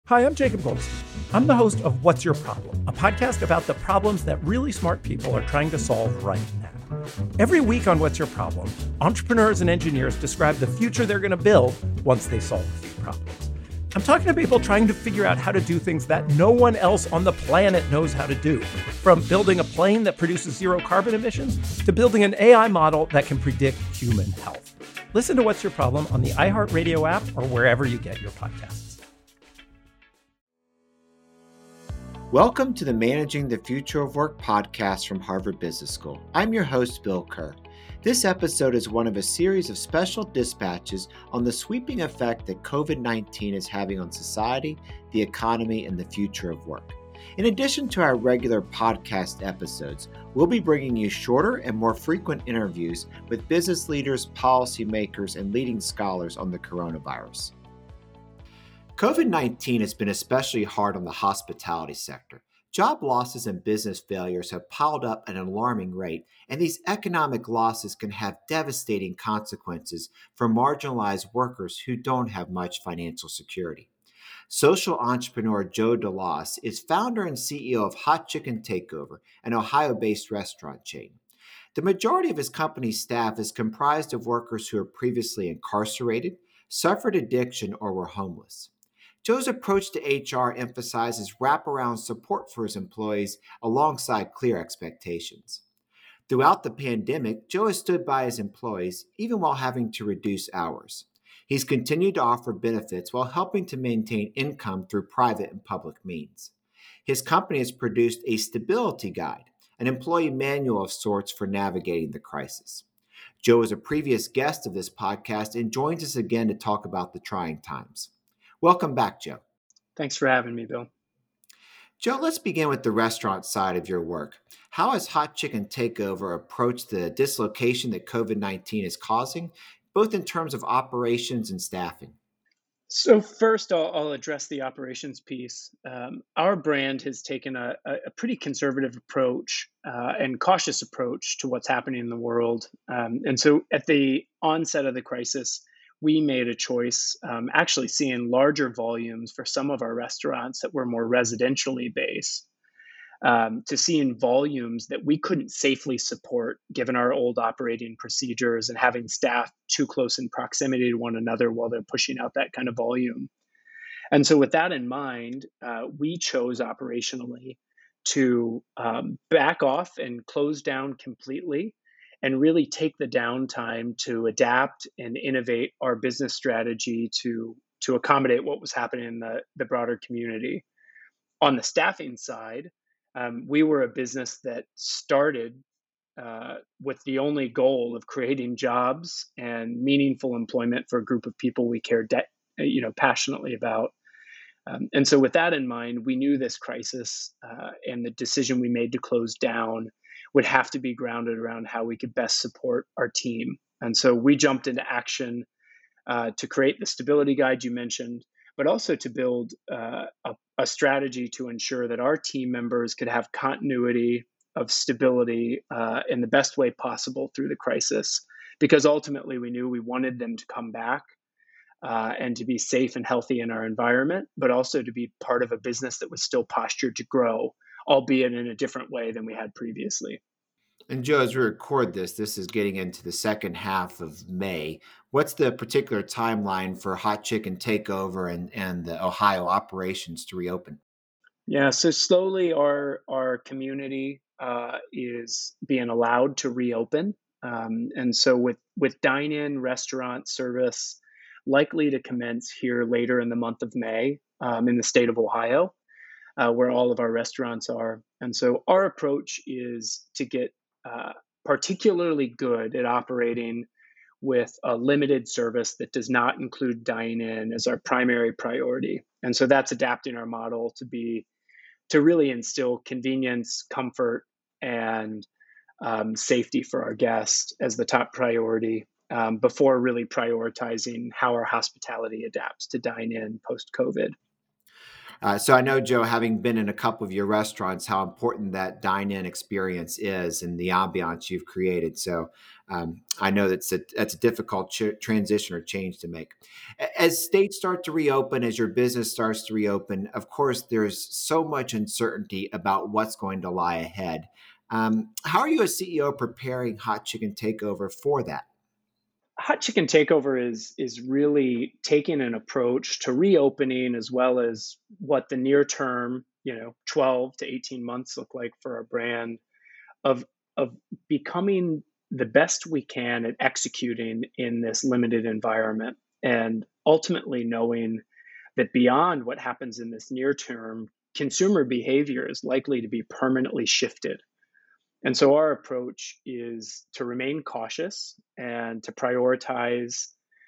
Hi, I'm Jacob Goldstein. I'm the host of What's Your Problem, a podcast about the problems that really smart people are trying to solve right now. Every week on What's Your Problem, entrepreneurs and engineers describe the future they're going to build once they solve a few problems. I'm talking to people trying to figure out how to do things that no one else on the planet knows how to do, from building a plane that produces zero carbon emissions to building an AI model that can predict human health. Listen to What's Your Problem on the iHeartRadio app or wherever you get your podcasts. Welcome to the Managing the Future of Work podcast from Harvard Business School. I'm your host, Bill Kerr. This episode is one of a series of special dispatches on the sweeping effect that COVID-19 is having on society, the economy, and the future of work. In addition to our regular podcast episodes, we'll be bringing you shorter and more frequent interviews with business leaders, policymakers, and leading scholars on the coronavirus. COVID-19 has been especially hard on the hospitality sector. Job losses and business failures have piled up at an alarming rate, and these economic losses can have devastating consequences for marginalized workers who don't have much financial security. Social entrepreneur Joe DeLoss is founder and CEO of Hot Chicken Takeover, an Ohio-based restaurant chain. The majority of his company's staff is comprised of workers who were previously incarcerated, suffered addiction, or were homeless. Joe's approach to HR emphasizes wraparound support for his employees alongside clear expectations. Throughout the pandemic, Joe has stood by his employees even while having to reduce hours. He's continued to offer benefits while helping to maintain income through private and public means. His company has produced a stability guide, an employee manual of sorts for navigating the crisis. Joe is a previous guest of this podcast and joins us again to talk about the trying times. Welcome back, Joe. Thanks for having me, Bill. Joe, let's begin with the restaurant side of your work. How has Hot Chicken Takeover approached the dislocation that COVID-19 is causing, both in terms of operations and staffing? So first, I'll address the operations piece. Our brand has taken a pretty conservative approach and cautious approach to what's happening in the world. And so at the onset of the crisis, we made a choice, actually seeing larger volumes for some of our restaurants that were more residentially based, to seeing volumes that we couldn't safely support given our old operating procedures and having staff too close in proximity to one another while they're pushing out that kind of volume. And so with that in mind, we chose operationally to back off and close down completely and really take the downtime to adapt and innovate our business strategy to accommodate what was happening in the broader community. On the staffing side, we were a business that started with the only goal of creating jobs and meaningful employment for a group of people we cared passionately about. And so with that in mind, we knew this crisis and the decision we made to close down would have to be grounded around how we could best support our team. And so we jumped into action to create the stability guide you mentioned, but also to build a strategy to ensure that our team members could have continuity of stability in the best way possible through the crisis. Because ultimately we knew we wanted them to come back and to be safe and healthy in our environment, but also to be part of a business that was still postured to grow, albeit in a different way than we had previously. And Joe, as we record this is getting into the second half of May. What's the particular timeline for Hot Chicken Takeover and the Ohio operations to reopen? Yeah, so slowly our community is being allowed to reopen. And so with dine-in restaurant service likely to commence here later in the month of May in the state of Ohio, where all of our restaurants are. And so our approach is to get particularly good at operating with a limited service that does not include dine-in as our primary priority. And so that's adapting our model to really instill convenience, comfort, and safety for our guests as the top priority before really prioritizing how our hospitality adapts to dine-in post-COVID. So I know, Joe, having been in a couple of your restaurants, how important that dine-in experience is and the ambiance you've created. So I know that's a difficult transition or change to make. As states start to reopen, as your business starts to reopen, of course, there's so much uncertainty about what's going to lie ahead. How are you as CEO preparing Hot Chicken Takeover for that? Hot Chicken Takeover is really taking an approach to reopening as well as what the near term, 12 to 18 months look like for our brand of of becoming the best we can at executing in this limited environment and ultimately knowing that beyond what happens in this near term, consumer behavior is likely to be permanently shifted. And so our approach is to remain cautious and to prioritize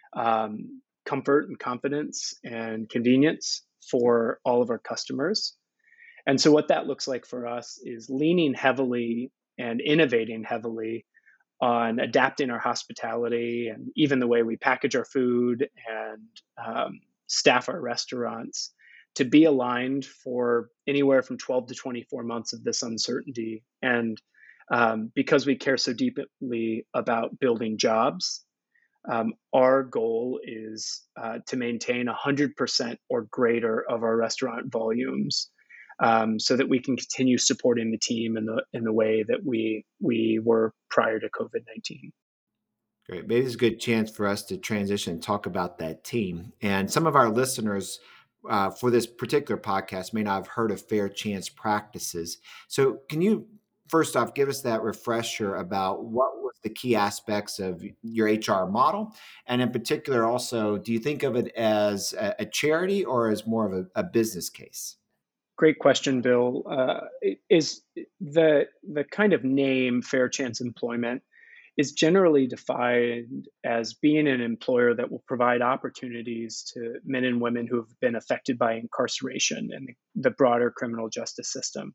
comfort and confidence and convenience for all of our customers. And so what that looks like for us is leaning heavily and innovating heavily on adapting our hospitality and even the way we package our food and staff our restaurants to be aligned for anywhere from 12 to 24 months of this uncertainty. And because we care so deeply about building jobs, our goal is to maintain 100% or greater of our restaurant volumes, so that we can continue supporting the team in the way that we were prior to COVID-19. Great. Maybe it's a good chance for us to transition and talk about that team. And some of our listeners for this particular podcast may not have heard of fair chance practices. So, can you first off give us that refresher about what was the key aspects of your HR model? And in particular, also, do you think of it as a charity or as more of a business case? Great question, Bill. Is the kind of name Fair Chance Employment is generally defined as being an employer that will provide opportunities to men and women who have been affected by incarceration and the broader criminal justice system.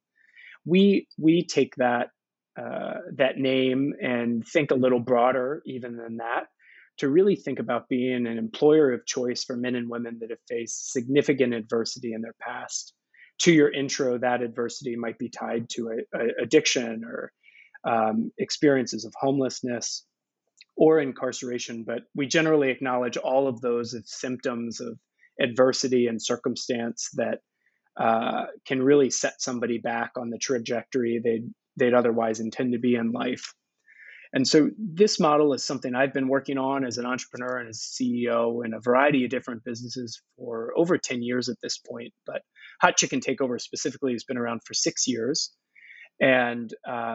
We take that name and think a little broader even than that, to really think about being an employer of choice for men and women that have faced significant adversity in their past. To your intro, that adversity might be tied to addiction or experiences of homelessness or incarceration, but we generally acknowledge all of those as symptoms of adversity and circumstance that can really set somebody back on the trajectory they'd otherwise intend to be in life. And so this model is something I've been working on as an entrepreneur and as CEO in a variety of different businesses for over 10 years at this point. But Hot Chicken Takeover specifically has been around for 6 years. And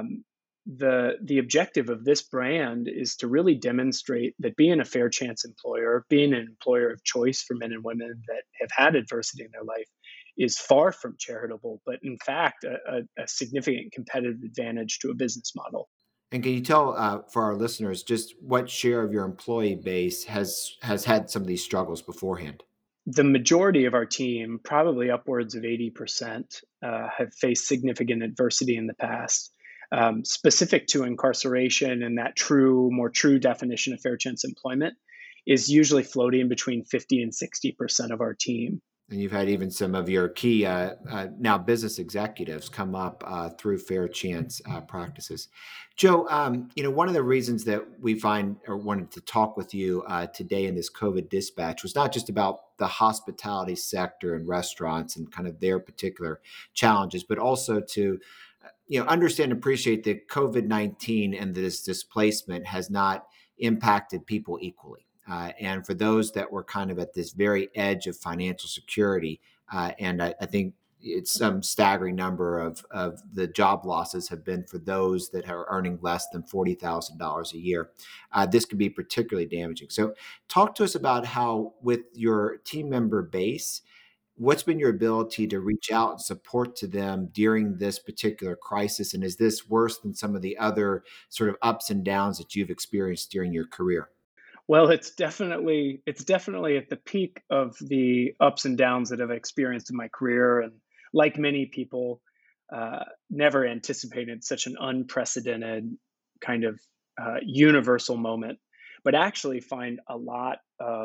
the objective of this brand is to really demonstrate that being a fair chance employer, being an employer of choice for men and women that have had adversity in their life, is far from charitable, but in fact, a significant competitive advantage to a business model. And can you tell for our listeners just what share of your employee base has had some of these struggles beforehand? The majority of our team, probably upwards of 80%, have faced significant adversity in the past. Specific to incarceration and that more true definition of fair chance employment is usually floating between 50 and 60% of our team. And you've had even some of your key now business executives come up through fair chance practices. Joe, one of the reasons that we find or wanted to talk with you today in this COVID dispatch was not just about the hospitality sector and restaurants and kind of their particular challenges, but also to understand and appreciate that COVID-19 and this displacement has not impacted people equally. And for those that were kind of at this very edge of financial security, and I think it's some staggering number of the job losses have been for those that are earning less than $40,000 a year. This could be particularly damaging. So talk to us about how with your team member base, what's been your ability to reach out and support to them during this particular crisis? And is this worse than some of the other sort of ups and downs that you've experienced during your career? Well, it's definitely at the peak of the ups and downs that I've experienced in my career, and like many people, never anticipated such an unprecedented kind of universal moment, but actually find a lot of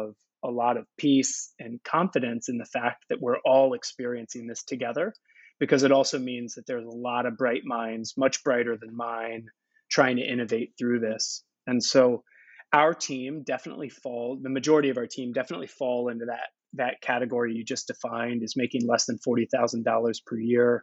a lot of peace and confidence in the fact that we're all experiencing this together, because it also means that there's a lot of bright minds, much brighter than mine, trying to innovate through this. And so our team definitely the majority of our team definitely fall into that category you just defined, is making less than $40,000 per year.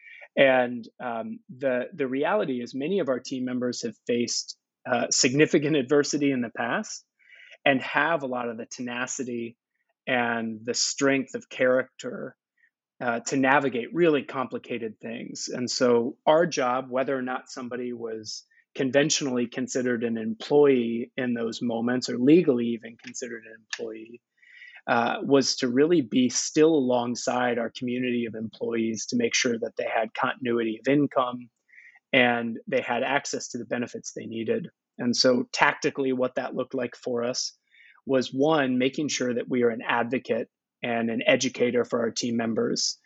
And the reality is many of our team members have faced significant adversity in the past and have a lot of the tenacity and the strength of character to navigate really complicated things. And so our job, whether or not somebody was conventionally considered an employee in those moments or legally even considered an employee, was to really be still alongside our community of employees to make sure that they had continuity of income and they had access to the benefits they needed. And so tactically, what that looked like for us was, one, making sure that we are an advocate and an educator for our team members.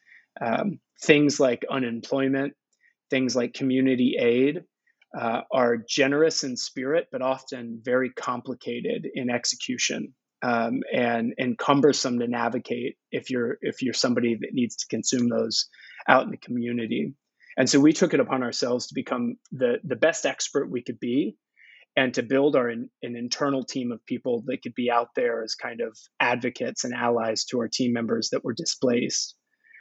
Things like unemployment, things like community aid are generous in spirit, but often very complicated in execution, and cumbersome to navigate if you're somebody that needs to consume those out in the community. And so we took it upon ourselves to become the best expert we could be, and to build an internal team of people that could be out there as kind of advocates and allies to our team members that were displaced.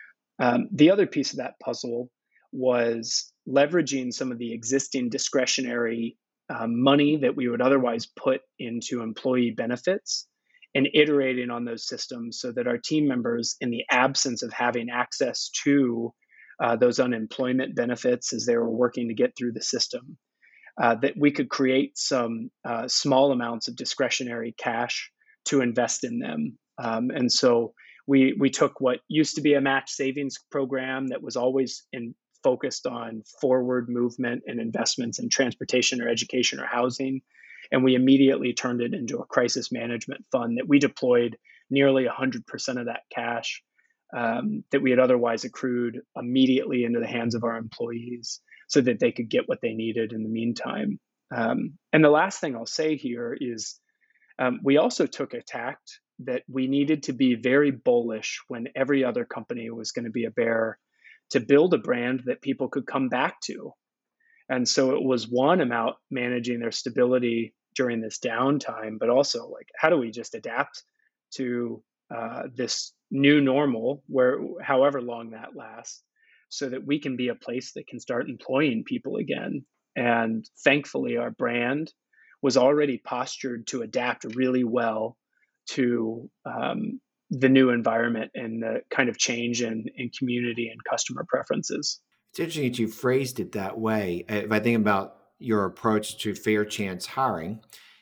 The other piece of that puzzle was leveraging some of the existing discretionary money that we would otherwise put into employee benefits and iterating on those systems so that our team members, in the absence of having access to those unemployment benefits as they were working to get through the system, that we could create some small amounts of discretionary cash to invest in them. And so we took what used to be a match savings program that was always focused on forward movement and investments in transportation or education or housing. And we immediately turned it into a crisis management fund that we deployed nearly 100% of that cash that we had otherwise accrued immediately into the hands of our employees so that they could get what they needed in the meantime. And the last thing I'll say here is we also took a tact that we needed to be very bullish when every other company was going to be a bear, to build a brand that people could come back to. And so it was, one, about managing their stability during this downtime, but also, like, how do we just adapt to this new normal, where however long that lasts, so that we can be a place that can start employing people again. And thankfully, our brand was already postured to adapt really well to the new environment and the kind of change in community and customer preferences. It's interesting that you phrased it that way. If I think about your approach to fair chance hiring,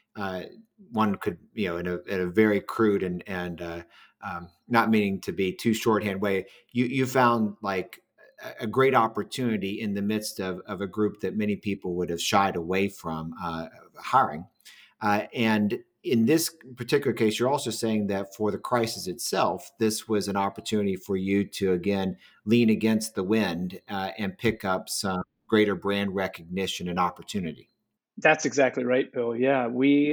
one could, in a very crude and not meaning to be too shorthand way, you found like a great opportunity in the midst of a group that many people would have shied away from hiring. And in this particular case, you're also saying that for the crisis itself, this was an opportunity for you to, again, lean against the wind and pick up some greater brand recognition and opportunity. That's exactly right, Bill. Yeah,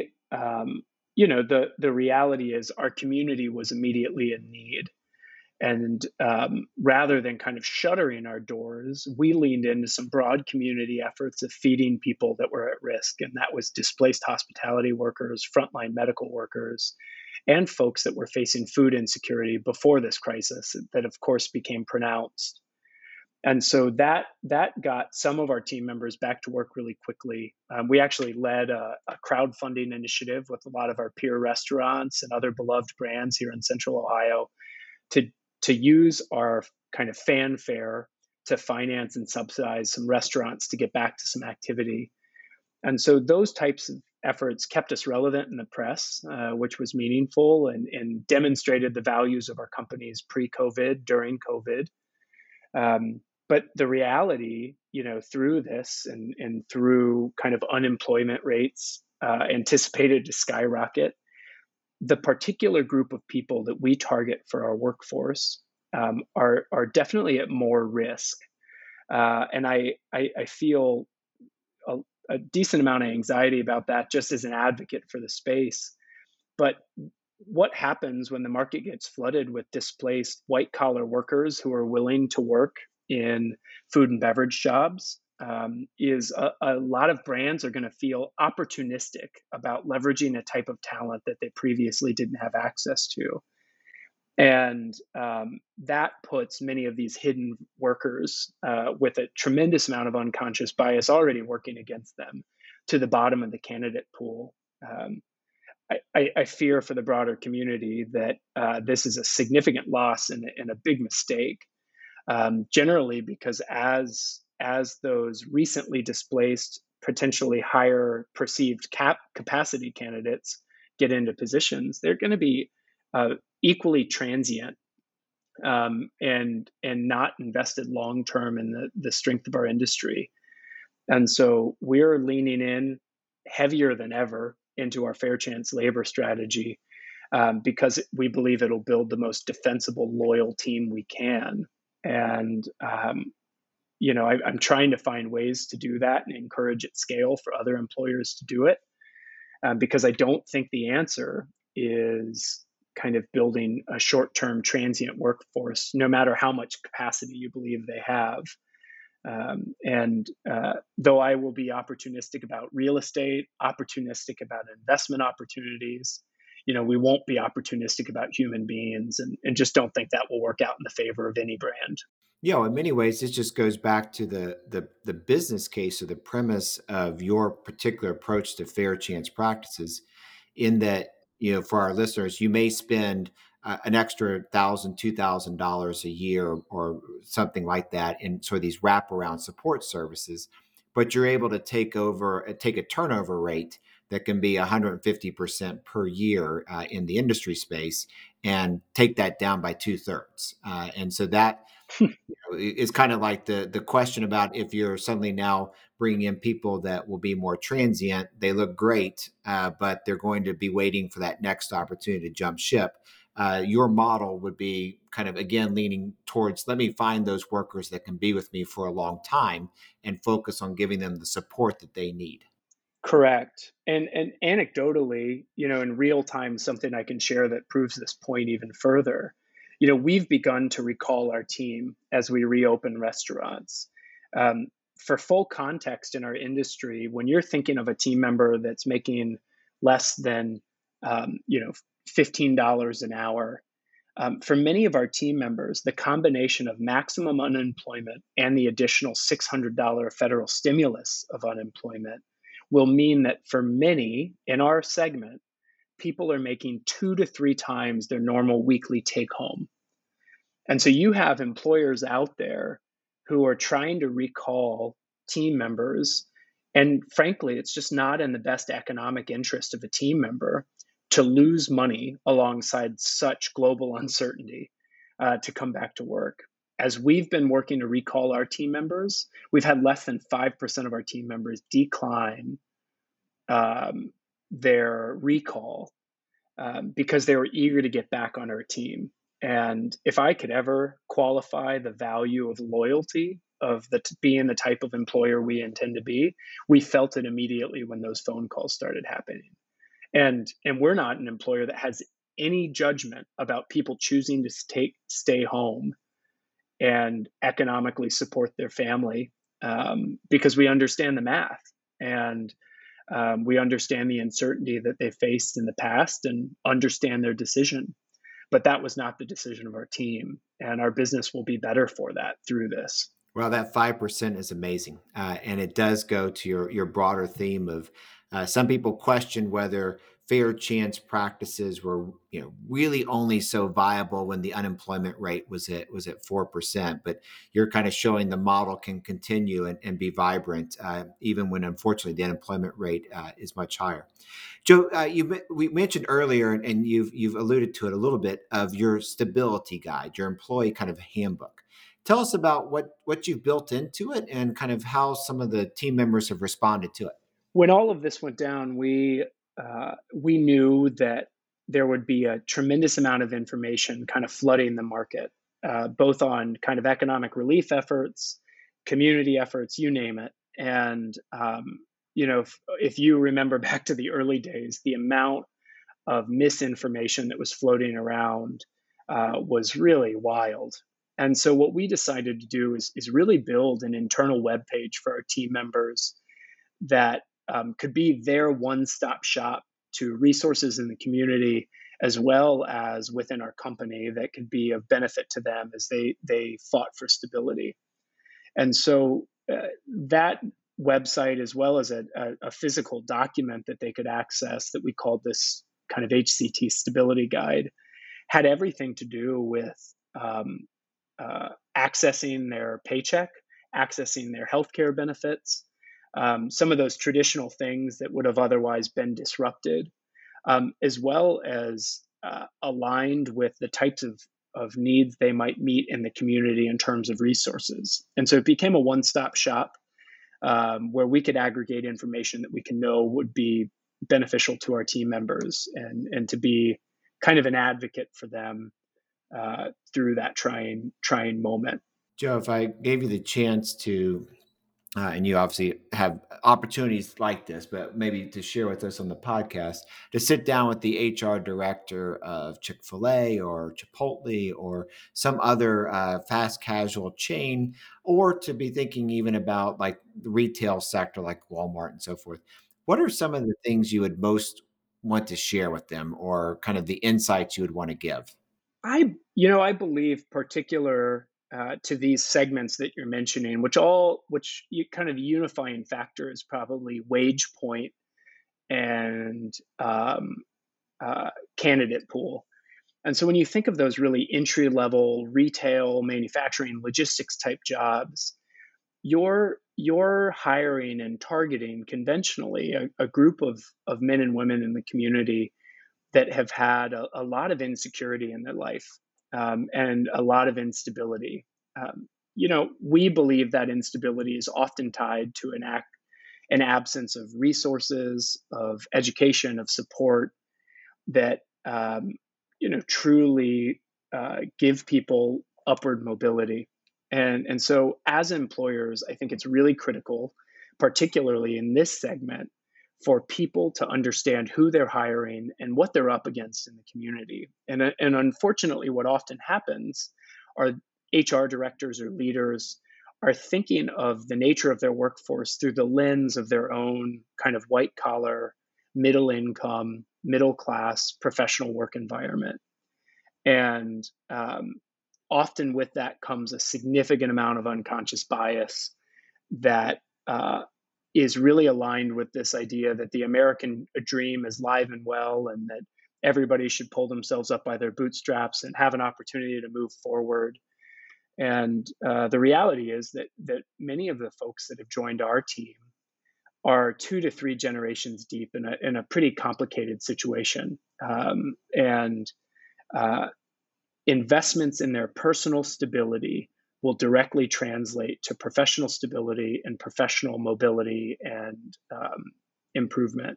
the reality is our community was immediately in need. And rather than kind of shuttering our doors, we leaned into some broad community efforts of feeding people that were at risk. And that was displaced hospitality workers, frontline medical workers, and folks that were facing food insecurity before this crisis that, of course, became pronounced. And so that got some of our team members back to work really quickly. We actually led a crowdfunding initiative with a lot of our peer restaurants and other beloved brands here in Central Ohio to use our kind of fanfare to finance and subsidize some restaurants to get back to some activity. And so those types of efforts kept us relevant in the press, which was meaningful and demonstrated the values of our companies pre-COVID, during COVID. But the reality, through this and through kind of unemployment rates anticipated to skyrocket, the particular group of people that we target for our workforce are definitely at more risk. And I feel a decent amount of anxiety about that just as an advocate for the space. But what happens when the market gets flooded with displaced white collar workers who are willing to work in food and beverage jobs is a lot of brands are going to feel opportunistic about leveraging a type of talent that they previously didn't have access to. And that puts many of these hidden workers with a tremendous amount of unconscious bias already working against them to the bottom of the candidate pool. I fear for the broader community that this is a significant loss and a big mistake. Generally, because as those recently displaced, potentially higher perceived capacity candidates get into positions, they're going to be equally transient and not invested long term in the strength of our industry. And so we're leaning in heavier than ever into our fair chance labor strategy because we believe it'll build the most defensible, loyal team we can. And I'm trying to find ways to do that and encourage at scale for other employers to do it because I don't think the answer is kind of building a short-term transient workforce, no matter how much capacity you believe they have. Though I will be opportunistic about real estate, opportunistic about investment opportunities, we won't be opportunistic about human beings and just don't think that will work out in the favor of any brand. In many ways, this just goes back to the business case or the premise of your particular approach to fair chance practices, in that, for our listeners, you may spend an extra $1,000, $2,000 a year or something like that in sort of these wraparound support services, but you're able to take a turnover rate that can be 150% per year in the industry space and take that down by 2/3. And so that it's kind of like the question about if you're suddenly now bringing in people that will be more transient. They look great, but they're going to be waiting for that next opportunity to jump ship. Your model would be kind of, again, leaning towards, let me find those workers that can be with me for a long time and focus on giving them the support that they need. Correct. And anecdotally, in real time, something I can share that proves this point even further. We've begun to recall our team as we reopen restaurants. For full context in our industry, when you're thinking of a team member that's making less than, $15 an hour, for many of our team members, the combination of maximum unemployment and the additional $600 federal stimulus of unemployment will mean that for many in our segment, people are making 2 to 3 times their normal weekly take home. And so you have employers out there who are trying to recall team members. And frankly, it's just not in the best economic interest of a team member to lose money alongside such global uncertainty to come back to work. As we've been working to recall our team members, we've had less than 5% of our team members decline their recall because they were eager to get back on our team. And if I could ever qualify the value of loyalty of being the type of employer we intend to be, we felt it immediately when those phone calls started happening. And we're not an employer that has any judgment about people choosing to stay home and economically support their family because we understand the math and we understand the uncertainty that they faced in the past and understand their decision. But that was not the decision of our team, and our business will be better for that through this. Well, that 5% is amazing. And it does go to your broader theme of some people question whether fair chance practices were really only so viable when the unemployment rate was at 4%. But you're kind of showing the model can continue and be vibrant even when, unfortunately, the unemployment rate is much higher. Joe, we mentioned earlier, and you've alluded to it a little bit, of your stability guide, your employee kind of handbook. Tell us about what you've built into it and kind of how some of the team members have responded to it. When all of this went down, we knew that there would be a tremendous amount of information kind of flooding the market, both on kind of economic relief efforts, community efforts, you name it. And if you remember back to the early days, the amount of misinformation that was floating around was really wild. And so what we decided to do is really build an internal web page for our team members that could be their one-stop shop to resources in the community, as well as within our company, that could be of benefit to them as they fought for stability. And so that website, as well as a physical document that they could access that we called this kind of HCT stability guide, had everything to do with accessing their paycheck, accessing their healthcare benefits, some of those traditional things that would have otherwise been disrupted, as well as aligned with the types of needs they might meet in the community in terms of resources. And so it became a one-stop shop where we could aggregate information that we can know would be beneficial to our team members, and to be kind of an advocate for them through that trying moment. Joe, if I gave you the chance to, and you obviously have opportunities like this, but maybe to share with us on the podcast, to sit down with the HR director of Chick-fil-A or Chipotle or some other fast casual chain, or to be thinking even about like the retail sector like Walmart and so forth, what are some of the things you would most want to share with them, or kind of the insights you would want to give? I believe particular to these segments that you're mentioning, which you kind of unifying factor is probably wage point and candidate pool. And so when you think of those really entry level retail, manufacturing, logistics type jobs, you're hiring and targeting conventionally a group of men and women in the community that have had a lot of insecurity in their life, and a lot of instability. We believe that instability is often tied to an absence of resources, of education, of support that truly give people upward mobility. And so, as employers, I think it's really critical, particularly in this segment, for people to understand who they're hiring and what they're up against in the community. And unfortunately, what often happens are HR directors or leaders are thinking of the nature of their workforce through the lens of their own kind of white collar, middle income, middle class professional work environment. And often with that comes a significant amount of unconscious bias that is really aligned with this idea that the American dream is live and well, and that everybody should pull themselves up by their bootstraps and have an opportunity to move forward. And the reality is that many of the folks that have joined our team are 2 to 3 generations deep in a pretty complicated situation, and investments in their personal stability will directly translate to professional stability and professional mobility and improvement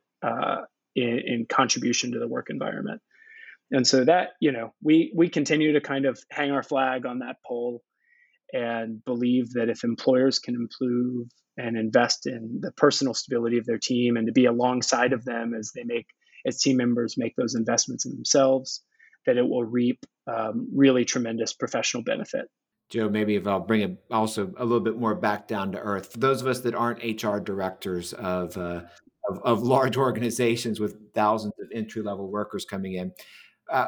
in contribution to the work environment. And so that, we continue to kind of hang our flag on that pole and believe that if employers can improve and invest in the personal stability of their team, and to be alongside of them as team members make those investments in themselves, that it will reap really tremendous professional benefit. Joe, maybe if I'll bring it also a little bit more back down to earth, for those of us that aren't HR directors of large organizations with thousands of entry level workers coming in, uh,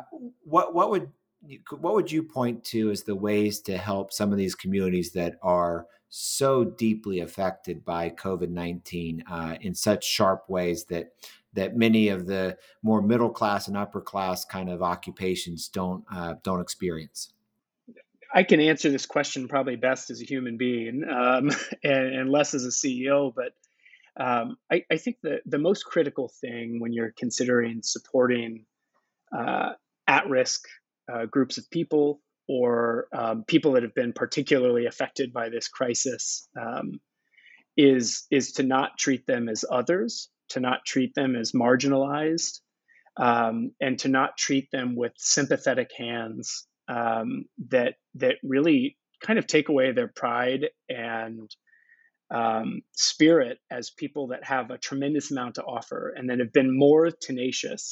what would you point to as the ways to help some of these communities that are so deeply affected by COVID-19 in such sharp ways that many of the more middle class and upper class kind of occupations don't experience? I can answer this question probably best as a human being, and less as a CEO. But I think the most critical thing when you're considering supporting at-risk groups of people, or people that have been particularly affected by this crisis, is to not treat them as others, to not treat them as marginalized, and to not treat them with sympathetic hands that really kind of take away their pride and spirit as people that have a tremendous amount to offer, and that have been more tenacious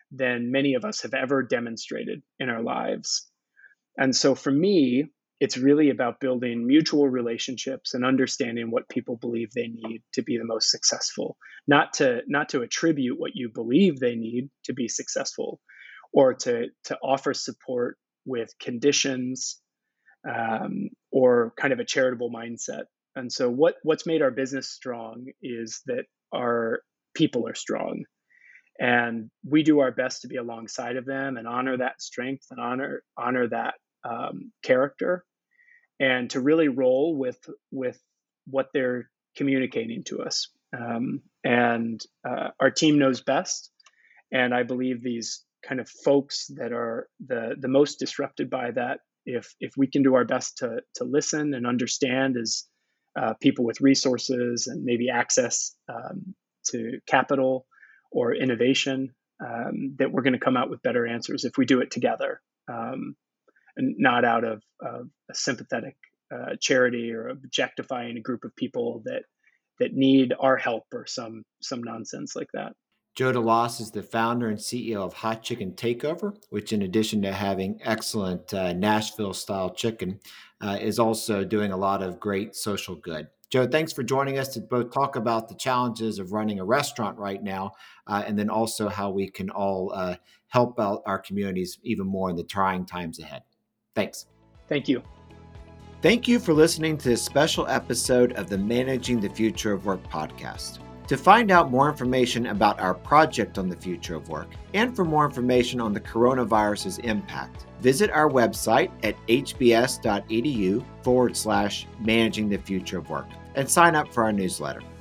than many of us have ever demonstrated in our lives. And so for me, it's really about building mutual relationships and understanding what people believe they need to be the most successful, not to attribute what you believe they need to be successful, or to offer support with conditions, or kind of a charitable mindset. And so what's made our business strong is that our people are strong, and we do our best to be alongside of them and honor that strength and honor that character, and to really roll with what they're communicating to us. And our team knows best, and I believe these kind of folks that are the most disrupted by that, if we can do our best to listen and understand as people with resources and maybe access to capital or innovation, that we're going to come out with better answers if we do it together, and not out of a sympathetic charity or objectifying a group of people that need our help or some nonsense like that. Joe DeLoss is the founder and CEO of Hot Chicken Takeover, which, in addition to having excellent Nashville-style chicken, is also doing a lot of great social good. Joe, thanks for joining us to both talk about the challenges of running a restaurant right now, and then also how we can all help out our communities even more in the trying times ahead. Thanks. Thank you. Thank you for listening to this special episode of the Managing the Future of Work podcast. To find out more information about our project on the future of work and for more information on the coronavirus's impact, visit our website at hbs.edu/managing the future of work and sign up for our newsletter.